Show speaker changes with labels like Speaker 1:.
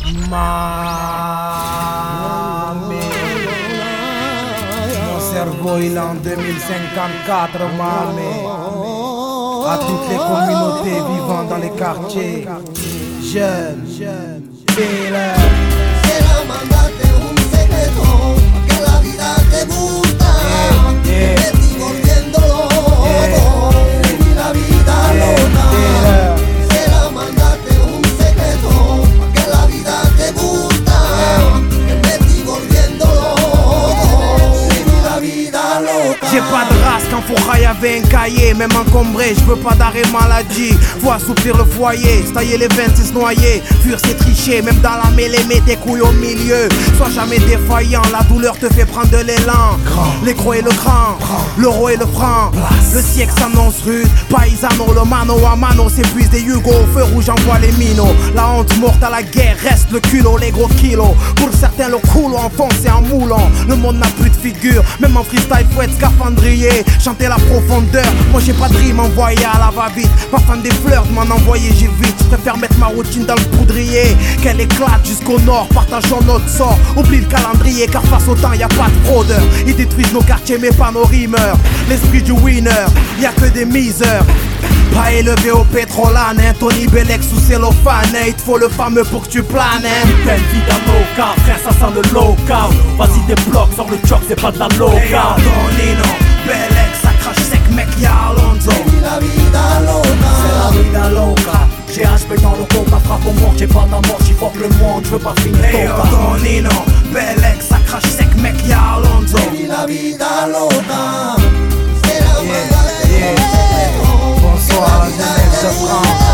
Speaker 1: Mamé. Mon cerveau il est en 2054, mamé. À toutes les communautés vivant dans les quartiers. Jeunes, Vila.
Speaker 2: Quisiera mandarte un secreto, que la vida te gusta. Me estoy volviendo loco, y la vida loca. Quisiera mandarte un secreto, que la vida te gusta. Me estoy volviendo loco, y la vida loca.
Speaker 1: J'ai pas de race quand Fouraille avait un cahier. Même encombré, je veux pas d'arrêt maladie. Faut assouplir le foyer, se tailler les 26 noyés. Fuir c'est tricher, même dans la mêlée, mets tes couilles au milieu. Sois jamais défaillant, la douleur te fait prendre de l'élan. Les gros et le grand, l'euro et le franc. Le siècle s'annonce rude, paisano, le mano à mano s'épuise des Hugo. Au feu rouge envoie les minots. La honte morte à la guerre, reste le culot, les gros kilos. Pour certains le coulo enfoncé en moulant. Le monde n'a plus de figure, même en freestyle faut être scaphandrier. Chanter la profondeur, moi j'ai pas de rime envoyé à la va-vite. Pas fan des fleurs, m'en envoyer j'ai vite. Je préfère mettre ma routine dans le poudrier. Qu'elle éclate jusqu'au nord, partageons notre sort. Oublie le calendrier car face au temps y a pas de fraudeur. Ils détruisent nos quartiers mais pas nos rimeurs. L'esprit du winner, y a que des miseurs. Pas élevé au pétrolane, hein. Tony Bellec sous cellophane, hein. Il te faut le fameux pour que tu planes, hein.
Speaker 3: Belle vie d'un loca, frère ça sent le local. Vas-y débloque, sors le choc, c'est pas de la loca.
Speaker 1: Hey, Antonino, Bellec, ça crache sec mec, y'a Alonso.
Speaker 2: Y la vida loca.
Speaker 3: C'est la vida loca. J'ai HP dans le coca, frappe au mort, j'ai pas d'amour, j'y fuck le monde, je veux pas finir
Speaker 1: Hey,
Speaker 3: toca.
Speaker 1: Antonino, Bellec, ça crache sec mec, y'a Alonso.
Speaker 2: Y la vida loca. Quisiera mandarte un secreto.
Speaker 1: Bonsoir, la jeunesse de France.